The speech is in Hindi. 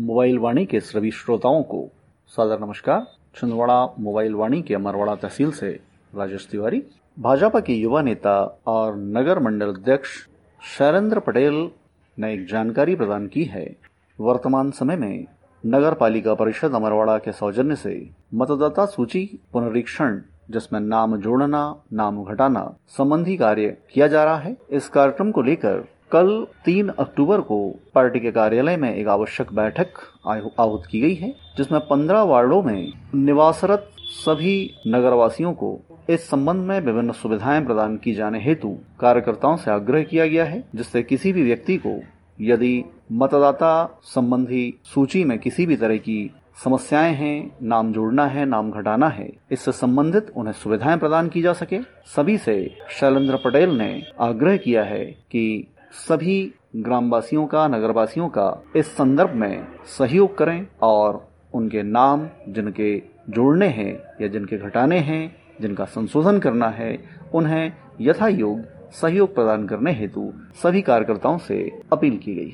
मोबाइल वाणी के सभी श्रोताओं को सादर नमस्कार। छिंदवाड़ा मोबाइल वाणी के अमरवाड़ा तहसील से राजेश तिवारी। भाजपा के युवा नेता और नगर मंडल अध्यक्ष शैलेंद्र पटेल ने एक जानकारी प्रदान की है। वर्तमान समय में नगर पालिका परिषद अमरवाड़ा के सौजन्य से मतदाता सूची पुनरीक्षण, जिसमें नाम जोड़ना, नाम घटाना संबंधी कार्य किया जा रहा है। इस कार्यक्रम को लेकर कल 3 अक्टूबर को पार्टी के कार्यालय में एक आवश्यक बैठक आहूत की गई है, जिसमें 15 वार्डों में निवासरत सभी नगरवासियों को इस संबंध में विभिन्न सुविधाएं प्रदान की जाने हेतु कार्यकर्ताओं से आग्रह किया गया है, जिससे किसी भी व्यक्ति को यदि मतदाता संबंधी सूची में किसी भी तरह की समस्याएं हैं, नाम जोड़ना है, नाम घटाना है, इससे संबंधित उन्हें सुविधाएं प्रदान की जा सके। सभी से शैलेंद्र पटेल ने आग्रह किया है कि सभी ग्रामवासियों का, नगरवासियों का इस संदर्भ में सहयोग करें और उनके नाम जिनके जोड़ने हैं या जिनके घटाने हैं, जिनका संशोधन करना है, उन्हें यथायोग्य सहयोग प्रदान करने हेतु सभी कार्यकर्ताओं से अपील की गई है।